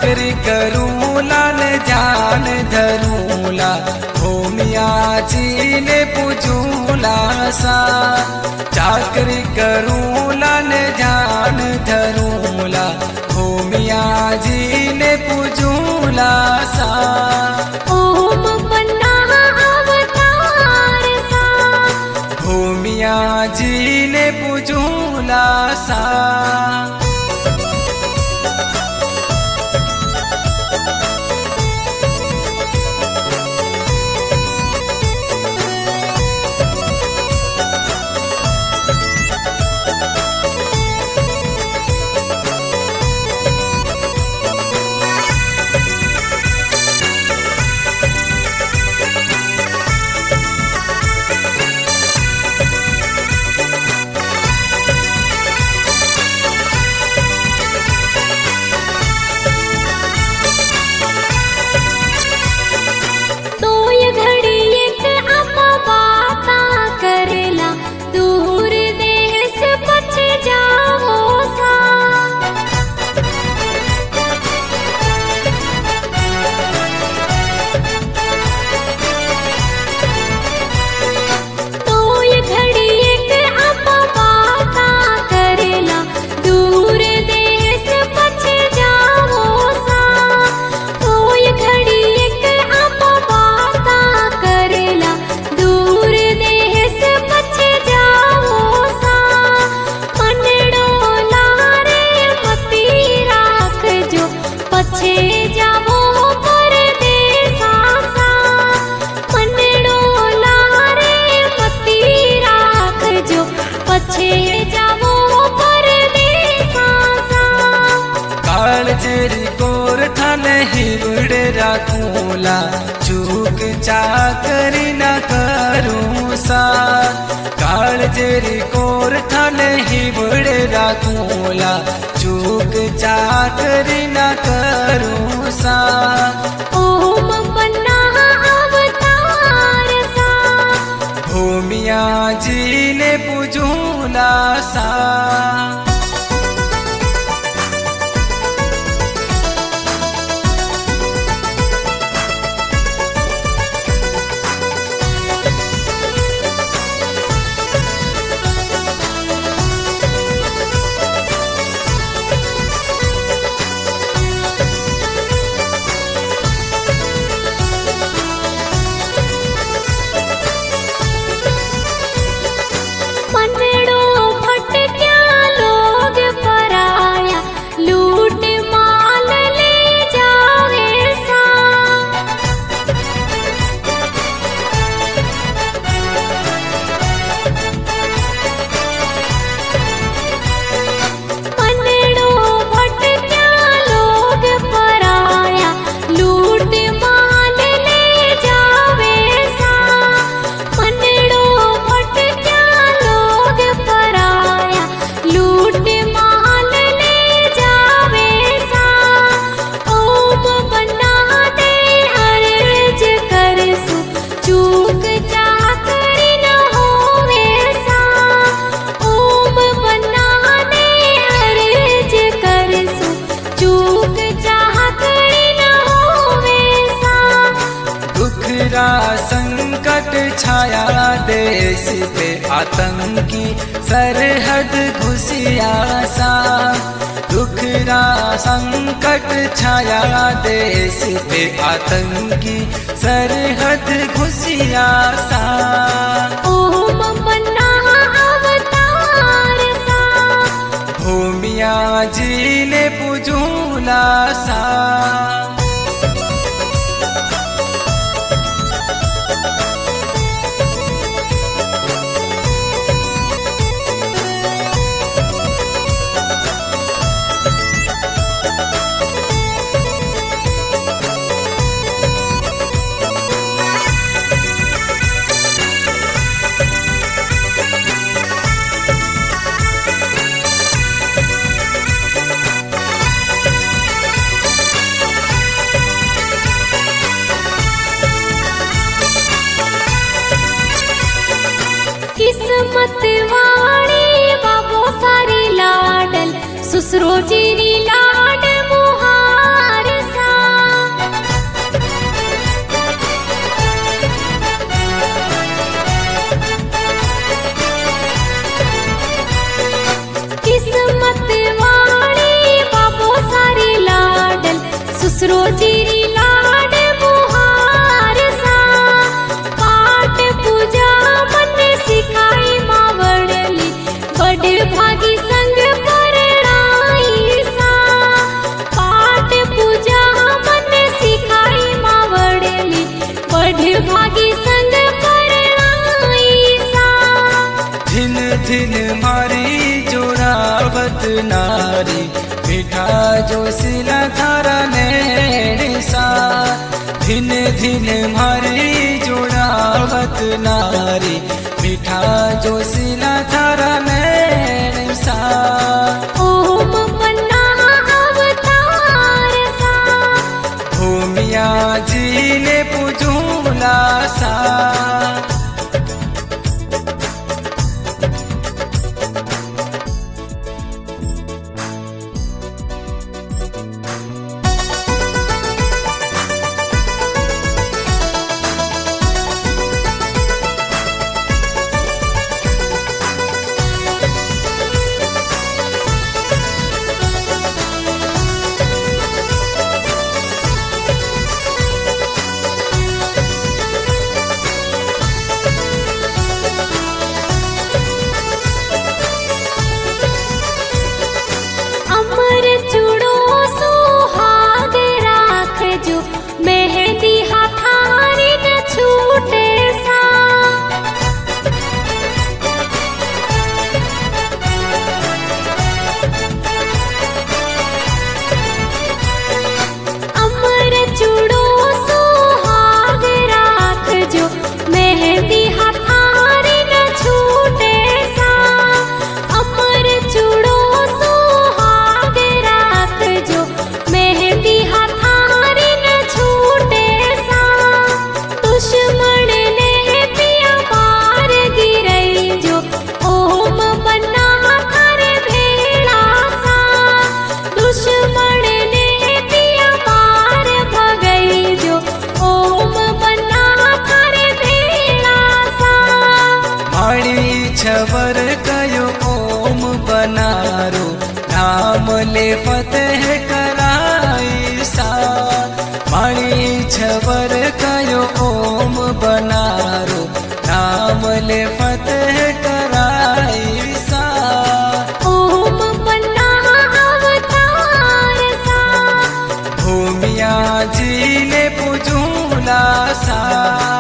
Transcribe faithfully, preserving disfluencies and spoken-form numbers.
चाकरी करूला न जान धरूला भूमिया जी ने पूजूला सा। चाकरी करूला न जान धरूला भूमिया जी ने पूजूला सा। ओम बन्ना अवतार सा भूमिया जी ने पूजूला सा। कालजेरी कोरठन हिवड़े राखूला चूक चाकरी न करूँ सा। कालजेरी कोरठन हिवड़े राखूला चूक चाकरी न करूँ सा। ओम बन्ना अवतार सा भूमिया जी ने पूजूला सा। संकट छाया देश पे आतंकी सरहद घुसिया सा। दुखरा संकट छाया देश पे आतंकी सरहद घुसिया सा। ओम बन्ना अवतार सा भूमिया जी ने पूजूला सा। किस्मत वाणी बाबो सारी लाडल सुसरो जीरी लाड मुहार मीठा जोशीला थारा नेणसा धिन धिन मारी जोड़ावत नारी मीठा जोशीला थारा नेणसा ओम पन्ना अवतार सा भूमिया जीले पूजूला सा अमर चूड़ो सुहाग राख जो मेहंदी हाथारी न छूटे सा अमर चूड़ो सुहाग राख जो मेहंदी हाथारी न छूटे सा अमर चूड़ो सुहाग राख जो मेहंदी हाथारी न छूटे सा दुश्मन ने पिया पार गिरई जो ओम बन्ना थारे भेड़ा सा दुश्मन ने पिया पार भगई जो ओम बन्ना थारे भेड़ा सा माड़ी छवर कयो ओम बनारो नाम ले फतेह कराई सा माड़ी छवर कयो ओम बनारो नाम ले फतेह कराई सा ओम पन्ना अवतार सा भूमिया जीले पूजूला सा